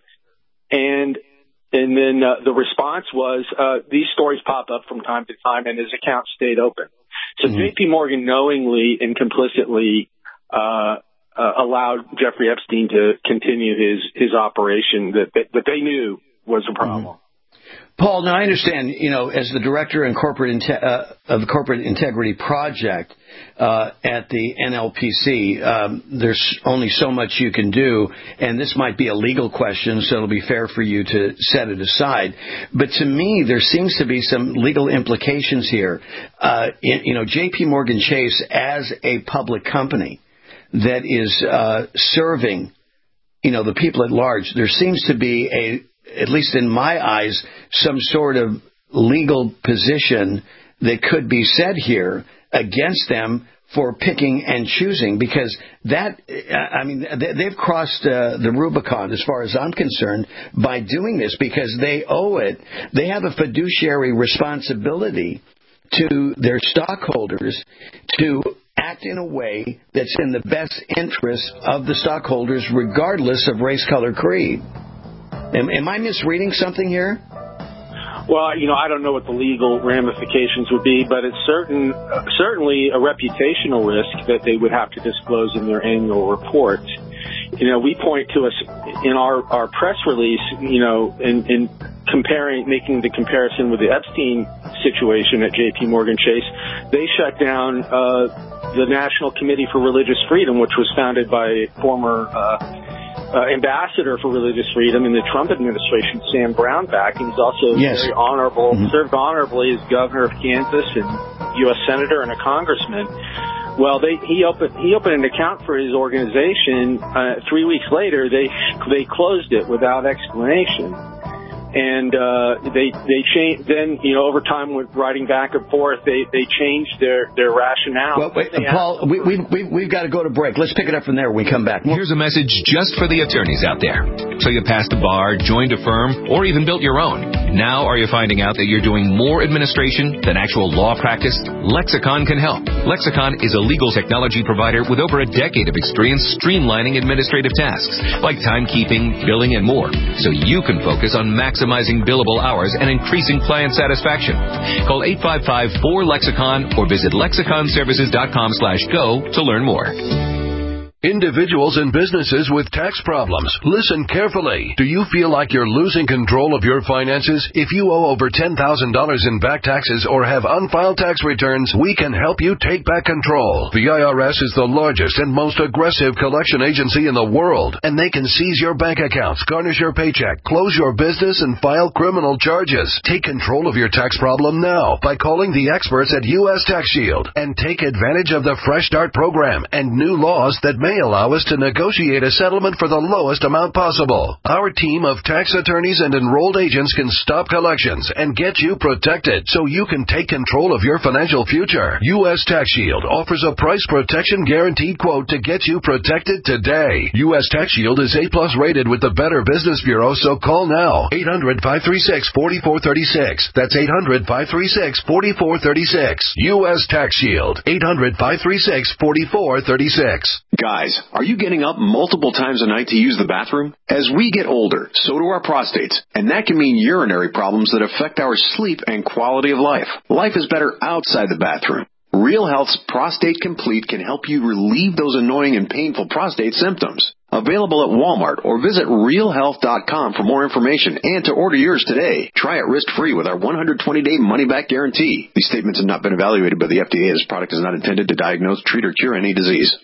And And then uh, the response was, uh, these stories pop up from time to time, and his account stayed open. So mm-hmm. J P Morgan knowingly and complicitly uh, uh, allowed Jeffrey Epstein to continue his, his operation that, that, that they knew was a problem. Mm-hmm. Paul, now I understand, you know, as the director in corporate inte- uh, of the Corporate Integrity Project uh, at the N L P C, um, there's only so much you can do, and this might be a legal question, so it'll be fair for you to set it aside. But to me, there seems to be some legal implications here. Uh, in, you know, J P Morgan Chase, as a public company that is uh, serving, you know, the people at large, there seems to be a at least in my eyes, some sort of legal position that could be said here against them for picking and choosing, because that, I mean, they've crossed uh, the Rubicon as far as I'm concerned by doing this, because they owe it. They have a fiduciary responsibility to their stockholders to act in a way that's in the best interest of the stockholders, regardless of race, color, creed. Am, am I misreading something here? Well, you know, I don't know what the legal ramifications would be, but it's certain, uh, certainly a reputational risk that they would have to disclose in their annual report. You know, we point to us in our, our press release, you know, in, in comparing, making the comparison with the Epstein situation at J P Morgan Chase. They shut down uh, the National Committee for Religious Freedom, which was founded by former uh Uh, ambassador for religious freedom in the Trump administration, Sam Brownback, and he's also yes. very honorable, mm-hmm. served honorably as governor of Kansas and U S senator and a congressman. Well, they, he opened he opened an account for his organization. Uh, three weeks later, they they closed it without explanation. And uh, they they changed. Then, you know, over time, with writing back and forth, they, they changed their, their rationale. Well, wait, Paul, we, we we we've got to go to break. Let's pick it up from there when we come back. Here's a message just for the attorneys out there. So you passed a bar, joined a firm, or even built your own. Now are you finding out that you're doing more administration than actual law practice? Lexicon can help. Lexicon is a legal technology provider with over a decade of experience streamlining administrative tasks like timekeeping, billing, and more, so you can focus on maximizing billable hours and increasing client satisfaction. Call eight five five, four, lexicon or visit lexicon services dot com slash go to learn more. Individuals and businesses with tax problems, listen carefully. Do you feel like you're losing control of your finances? If you owe over ten thousand dollars in back taxes or have unfiled tax returns, we can help you take back control. The I R S is the largest and most aggressive collection agency in the world, and they can seize your bank accounts, garnish your paycheck, close your business, and file criminal charges. Take control of your tax problem now by calling the experts at U S Tax Shield and take advantage of the Fresh Start program and new laws that may allow us to negotiate a settlement for the lowest amount possible. Our team of tax attorneys and enrolled agents can stop collections and get you protected so you can take control of your financial future. U S Tax Shield offers a price protection guaranteed quote to get you protected today. U S Tax Shield is A plus rated with the Better Business Bureau, so call now. eight hundred, five three six, four four three six. That's eight hundred, five three six, four four three six. U S Tax Shield. eight hundred, five three six, four four three six. Guys, are you getting up multiple times a night to use the bathroom? As we get older, so do our prostates, and that can mean urinary problems that affect our sleep and quality of life. Life is better outside the bathroom. Real Health's Prostate Complete can help you relieve those annoying and painful prostate symptoms. Available at Walmart or visit real health dot com for more information and to order yours today. Try it risk-free with our one hundred twenty day money-back guarantee. These statements have not been evaluated by the F D A. This product is not intended to diagnose, treat, or cure any disease.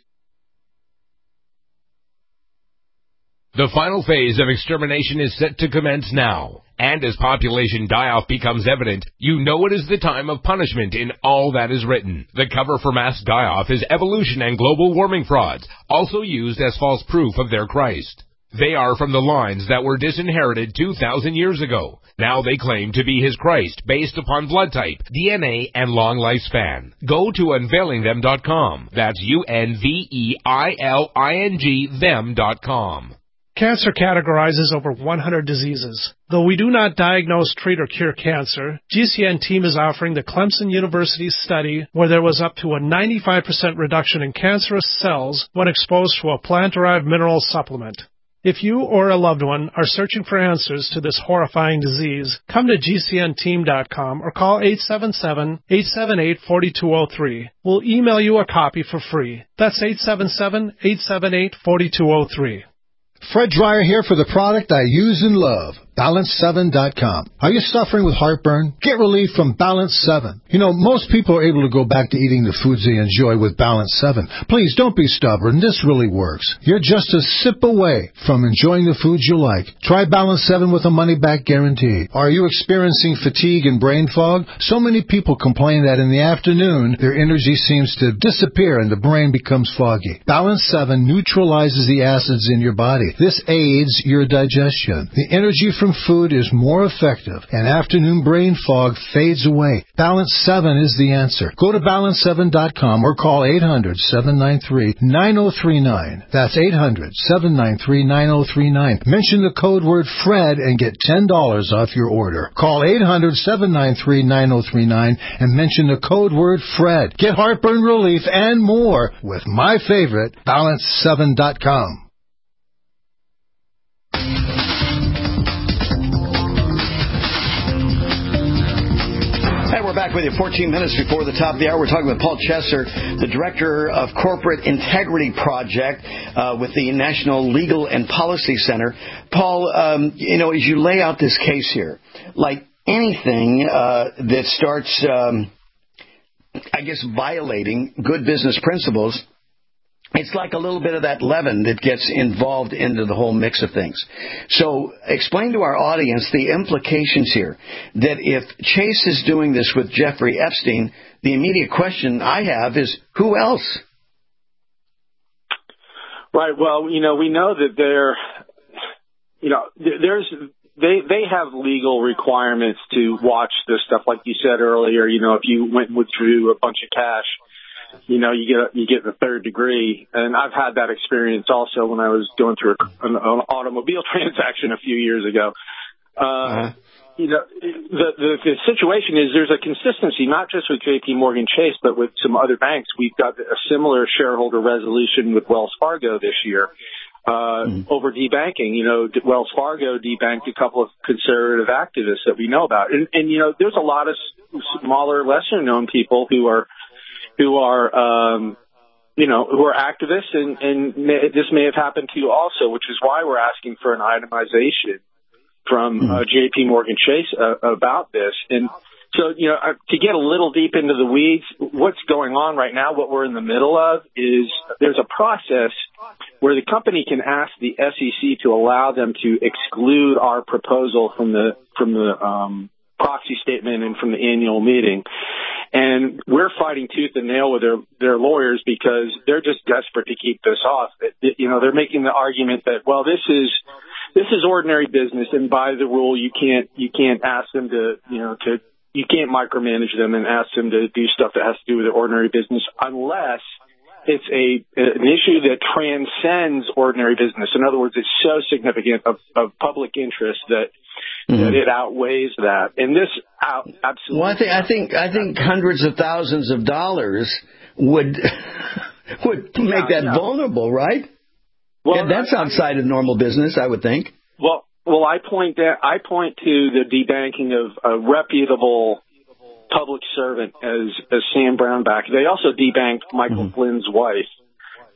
The final phase of extermination is set to commence now. And as population die-off becomes evident, you know it is the time of punishment in all that is written. The cover for mass die-off is evolution and global warming frauds, also used as false proof of their Christ. They are from the lines that were disinherited two thousand years ago. Now they claim to be his Christ based upon blood type, D N A, and long lifespan. Go to unveiling them dot com. That's U N V E I L I N G them dot com. Cancer categorizes over one hundred diseases. Though we do not diagnose, treat, or cure cancer, G C N team is offering the Clemson University study where there was up to a ninety-five percent reduction in cancerous cells when exposed to a plant-derived mineral supplement. If you or a loved one are searching for answers to this horrifying disease, come to G C N team dot com or call eight seven seven, eight seven eight, four two zero three. We'll email you a copy for free. That's eight seven seven, eight seven eight, four two zero three. Fred Dreyer here for the product I use and love, balance seven dot com. Are you suffering with heartburn? Get relief from Balance seven. You know, most people are able to go back to eating the foods they enjoy with Balance seven. Please don't be stubborn. This really works. You're just a sip away from enjoying the foods you like. Try Balance seven with a money-back guarantee. Are you experiencing fatigue and brain fog? So many people complain that in the afternoon, their energy seems to disappear and the brain becomes foggy. Balance seven neutralizes the acids in your body. This aids your digestion. The energy from food is more effective, and afternoon brain fog fades away. Balance seven is the answer. Go to balance seven dot com or call eight hundred, seven nine three, nine zero three nine. That's eight hundred, seven nine three, nine zero three nine. Mention the code word FRED and get ten dollars off your order. Call eight hundred, seven nine three, nine zero three nine and mention the code word FRED. Get heartburn relief and more with my favorite, balance seven dot com. And we're back with you fourteen minutes before the top of the hour. We're talking with Paul Chesser, the Director of Corporate Integrity Project uh, with the National Legal and Policy Center. Paul, um, you know, as you lay out this case here, like anything uh, that starts, um, I guess, violating good business principles, it's like a little bit of that leaven that gets involved into the whole mix of things. So explain to our audience the implications here, that if Chase is doing this with Jeffrey Epstein, the immediate question I have is, who else? Right. Well, you know, we know that there, you know, there's, they, they have legal requirements to watch this stuff. Like you said earlier, you know, if you went and withdrew a bunch of cash, you know, you get you get the third degree, and I've had that experience also when I was going through an, an automobile transaction a few years ago. Uh, uh-huh. You know, the, the the situation is there's a consistency not just with J P Morgan Chase, but with some other banks. We've got a similar shareholder resolution with Wells Fargo this year uh, mm-hmm. over debanking. You know, Wells Fargo debanked a couple of conservative activists that we know about, and, and you know, there's a lot of smaller, lesser known people who are. who are, um, you know, who are activists, and, and may, this may have happened to you also, which is why we're asking for an itemization from uh, J P Morgan Chase uh, about this. And so, you know, to get a little deep into the weeds, what's going on right now, what we're in the middle of, is there's a process where the company can ask the S E C to allow them to exclude our proposal from the from the um, proxy statement and from the annual meeting. And we're fighting tooth and nail with their, their lawyers because they're just desperate to keep this off. It, you know, they're making the argument that, well, this is, this is ordinary business, and by the rule, you can't, you can't ask them to, you know, to, you can't micromanage them and ask them to do stuff that has to do with their ordinary business unless it's a, an issue that transcends ordinary business. In other words, it's so significant of, of public interest that, Mm-hmm. that it outweighs that, and this out, absolutely. Well, I think I think I think hundreds of thousands of dollars would would make yeah, that yeah. vulnerable, right? Well, yeah, that's I, outside of normal business, I would think. Well, well, I point that I point to the debanking of a reputable public servant as as Sam Brownback. They also debanked Michael mm-hmm. Flynn's wife.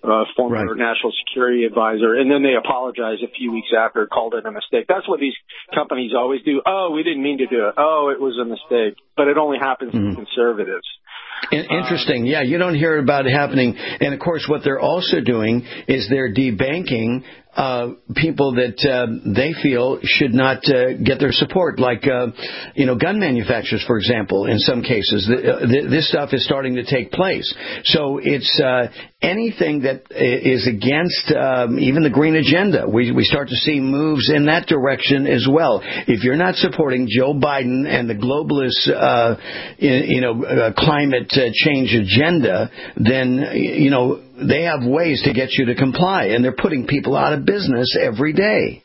uh, former right. national security advisor, and then they apologized a few weeks after, called it a mistake. That's what these companies always do. Oh, we didn't mean to do it. Oh, it was a mistake. But it only happens mm-hmm. to conservatives. Interesting. Yeah, you don't hear about it happening. And, of course, what they're also doing is they're debanking uh, people that uh, they feel should not uh, get their support, like, uh, you know, gun manufacturers, for example, in some cases. This stuff is starting to take place. So it's uh, anything that is against um, even the green agenda. We, we start to see moves in that direction as well. If you're not supporting Joe Biden and the globalist, uh, you know, uh, climate change agenda, then, you know, they have ways to get you to comply, and they're putting people out of business every day.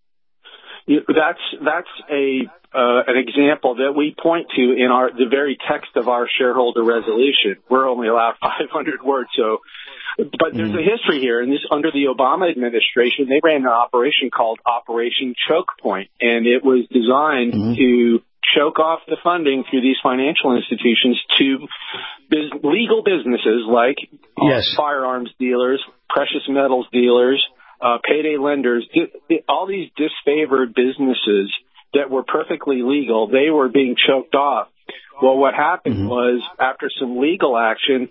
That's that's a uh, an example that we point to in our the very text of our shareholder resolution. We're only allowed five hundred words, so but there's mm. a history here. And this under the Obama administration, they ran an operation called Operation Choke Point, and it was designed mm. to choke off the funding through these financial institutions to biz- legal businesses like yes. uh, firearms dealers, precious metals dealers, uh, payday lenders, di- all these disfavored businesses that were perfectly legal. They were being choked off. Well, what happened mm-hmm. was after some legal action,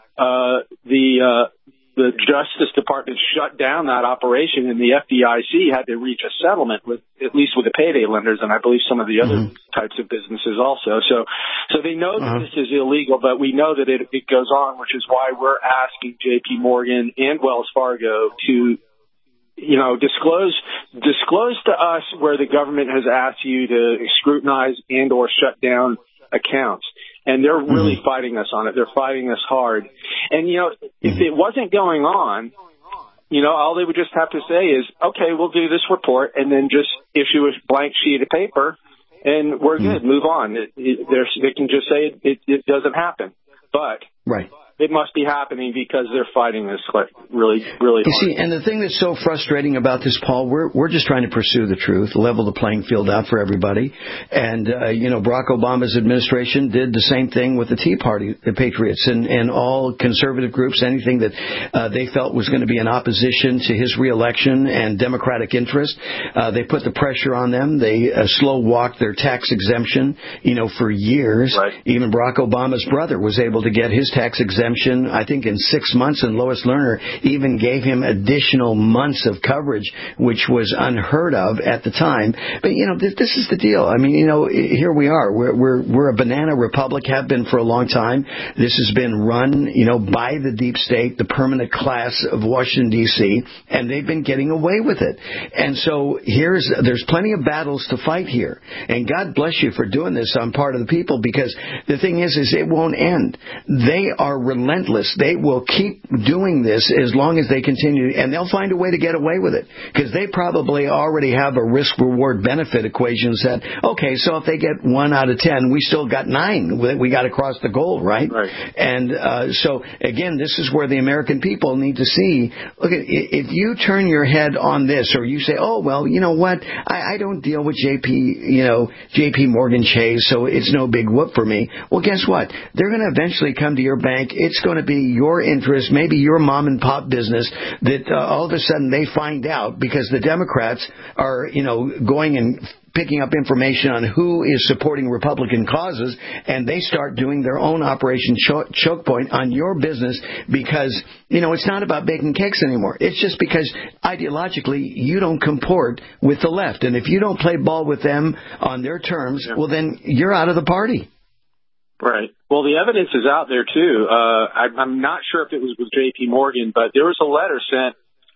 uh, the uh, the Justice Department shut down that operation, and the F D I C had to reach a settlement with, at least with the payday lenders, and I believe some of the other mm-hmm. types of businesses also. So, so they know that uh-huh. this is illegal, but we know that it, it goes on, which is why we're asking J P Morgan and Wells Fargo to, you know, disclose disclose to us where the government has asked you to scrutinize and or shut down accounts. And they're really mm-hmm. fighting us on it. They're fighting us hard. And, you know, if it wasn't going on, you know, all they would just have to say is, okay, we'll do this report and then just issue a blank sheet of paper and we're mm-hmm. good. Move on. It, it, they can just say it, it, it doesn't happen. But right. it must be happening because they're fighting this really, really hard. You see, and the thing that's so frustrating about this, Paul, we're we're just trying to pursue the truth, level the playing field out for everybody. And, uh, you know, Barack Obama's administration did the same thing with the Tea Party, the Patriots, and, and all conservative groups, anything that uh, they felt was going to be in opposition to his reelection and Democratic interest. Uh, they put the pressure on them. They uh, slow-walked their tax exemption, you know, for years. Right. Even Barack Obama's brother was able to get his tax exemption, I think, in six months, and Lois Lerner even gave him additional months of coverage, which was unheard of at the time. But, you know, this, this is the deal. I mean, you know, here we are. We're, we're, we're a banana republic, have been for a long time. This has been run, you know, by the deep state, the permanent class of Washington, D C, and they've been getting away with it. And so here's, there's plenty of battles to fight here. And God bless you for doing this on part of the people, because the thing is, is it won't end. They are relentless. They will keep doing this as long as they continue, and they'll find a way to get away with it, because they probably already have a risk-reward benefit equation set. Okay, so if they get one out of ten, we still got nine. We got to cross the goal, right? Right. And uh, so, again, this is where the American people need to see, look, if you turn your head on this, or you say, oh, well, you know what, I, I don't deal with J P, you know, J P Morgan Chase, so it's no big whoop for me. Well, guess what? They're going to eventually come to your bank. It's going to be your interest, maybe your mom and pop business, that uh, all of a sudden they find out because the Democrats are, you know, going and picking up information on who is supporting Republican causes, and they start doing their own Operation Choke, choke Point on your business, because, you know, it's not about baking cakes anymore. It's just because ideologically you don't comport with the left. And if you don't play ball with them on their terms, yeah. well, then you're out of the party. Right. Well, the evidence is out there, too. Uh, I, I'm not sure if it was with J P Morgan, but there was a letter sent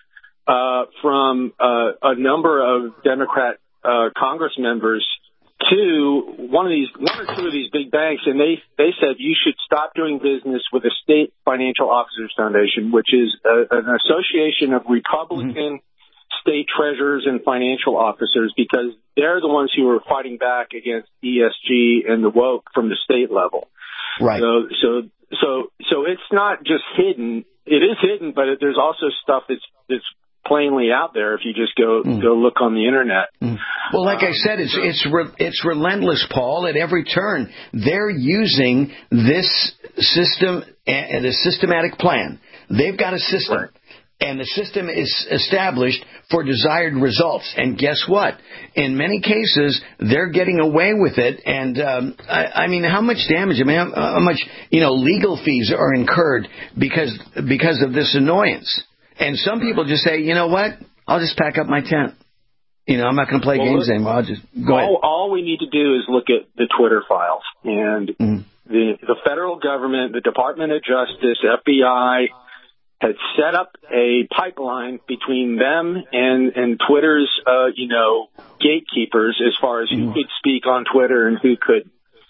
uh, from uh, a number of Democrat uh, Congress members to one of these, one or two of these big banks, and they, they said you should stop doing business with the State Financial Officers Foundation, which is a, an association of Republican mm-hmm. state treasurers and financial officers, because they're the ones who are fighting back against E S G and the woke from the state level. Right. So, so, so, so it's not just hidden. It is hidden, but it, there's also stuff that's that's plainly out there if you just go mm. go look on the internet. Mm. Well, like I said, it's it's re- it's relentless, Paul. At every turn, they're using this system and a systematic plan. They've got a system. Right. And the system is established for desired results. And guess what? In many cases, they're getting away with it. And, um, I, I mean, how much damage, I mean, how, how much, you know, legal fees are incurred because, because of this annoyance. And some people just say, you know what? I'll just pack up my tent. You know, I'm not going to play well, games anymore. I'll just go all, ahead. All we need to do is look at the Twitter files. And mm. the, the federal government, the Department of Justice, F B I, had set up a pipeline between them and, and Twitter's, uh, you know, gatekeepers as far as who mm. could speak on Twitter and who could,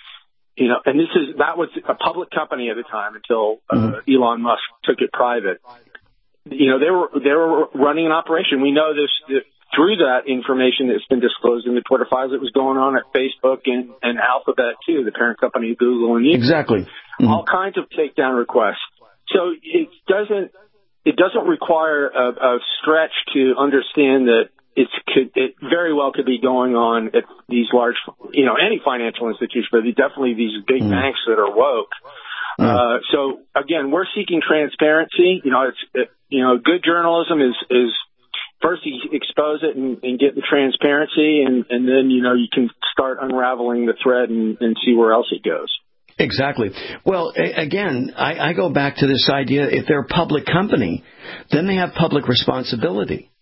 you know, and this is, that was a public company at the time until uh, mm. Elon Musk took it private. You know, they were, they were running an operation. We know this, this through that information that's been disclosed in the Twitter files that was going on at Facebook and, and Alphabet too, the parent company of Google and YouTube. Exactly. Mm-hmm. All kinds of takedown requests. So it doesn't it doesn't require a, a stretch to understand that it's could, it very well could be going on at these large, you know, any financial institution, but definitely these big mm. banks that are woke. Mm. Uh, so again, we're seeking transparency. You know, it's it, you know, good journalism is is first you expose it and, and get the transparency, and, and then you know you can start unraveling the thread and, and see where else it goes. Exactly. Well, again, I, I go back to this idea, if they're a public company, then they have public responsibility.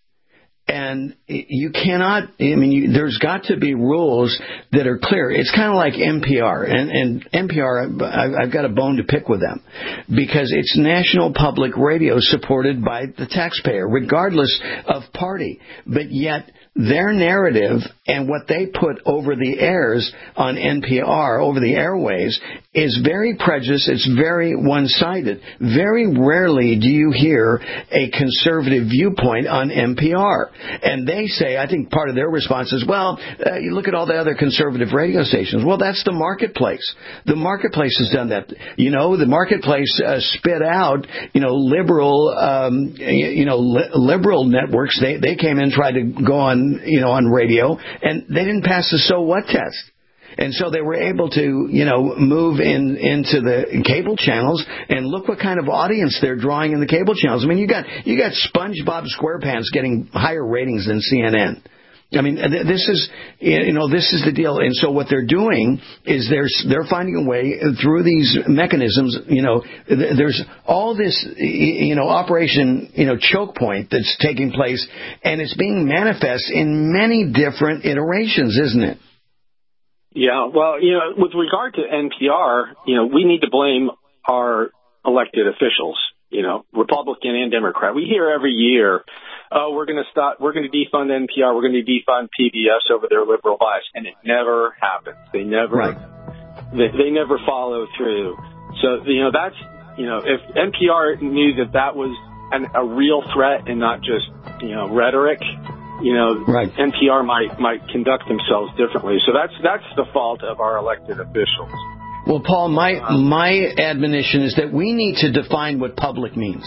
And you cannot, I mean, you, there's got to be rules that are clear. It's kind of like N P R. And, and N P R, I, I've got a bone to pick with them because it's national public radio supported by the taxpayer, regardless of party. But yet their narrative and what they put over the airs on N P R, over the airways, is very prejudiced. It's very one-sided. Very rarely do you hear a conservative viewpoint on N P R. And they say, I think part of their response is, well, uh, you look at all the other conservative radio stations. Well, that's the marketplace. The marketplace has done that. You know, the marketplace uh, spit out, you know, liberal, um, you know, li- liberal networks. They they came in, tried to go on, you know, on radio, and they didn't pass the so what test. And so they were able to, you know, move in into the cable channels, and look what kind of audience they're drawing in the cable channels. I mean, you got you got SpongeBob SquarePants getting higher ratings than C N N. I mean, this is, you know, this is the deal. And so what they're doing is they're they're finding a way through these mechanisms. You know, there's all this, you know, Operation, you know, Choke Point that's taking place, and it's being manifest in many different iterations, isn't it? Yeah, well, you know, with regard to N P R, you know, we need to blame our elected officials, you know, Republican and Democrat. We hear every year, oh, we're going to stop, we're going to defund N P R, we're going to defund P B S over their liberal bias, and it never happens. They never, right. they, they never follow through. So, you know, that's, you know, if N P R knew that that was an, a real threat and not just, you know, rhetoric, you know, right. N P R might might conduct themselves differently. So that's that's the fault of our elected officials. Well, Paul, my um, my admonition is that we need to define what public means.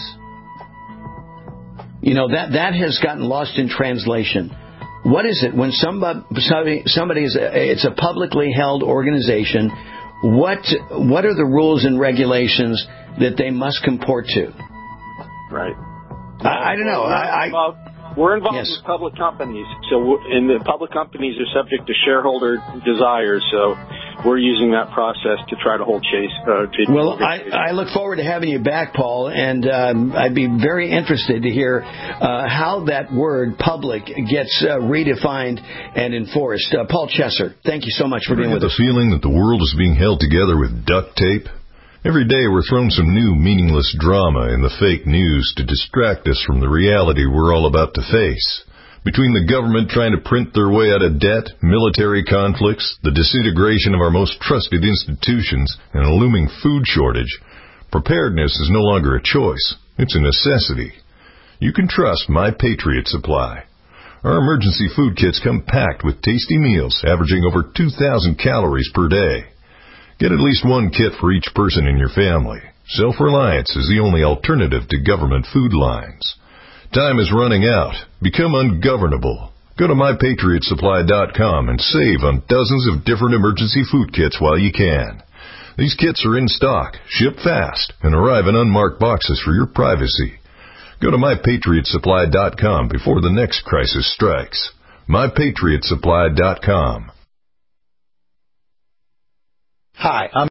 You know, that that has gotten lost in translation. What is it when somebody somebody, somebody is a, it's a publicly held organization? What what are the rules and regulations that they must comport to? Right. I, I don't know. I. I We're involved yes. with public companies, so and the public companies are subject to shareholder desires. So we're using that process to try to hold chase. Uh, to well, I, I look forward to having you back, Paul, and um, I'd be very interested to hear uh, how that word "public" gets uh, redefined and enforced. Uh, Paul Chesser, thank you so much for being with us. The feeling that the world is being held together with duct tape. Every day we're thrown some new meaningless drama in the fake news to distract us from the reality we're all about to face. Between the government trying to print their way out of debt, military conflicts, the disintegration of our most trusted institutions, and a looming food shortage, preparedness is no longer a choice. It's a necessity. You can trust My Patriot Supply. Our emergency food kits come packed with tasty meals averaging over two thousand calories per day. Get at least one kit for each person in your family. Self-reliance is the only alternative to government food lines. Time is running out. Become ungovernable. Go to my patriot supply dot com and save on dozens of different emergency food kits while you can. These kits are in stock, ship fast, and arrive in unmarked boxes for your privacy. Go to my patriot supply dot com before the next crisis strikes. my patriot supply dot com. Hi, I'm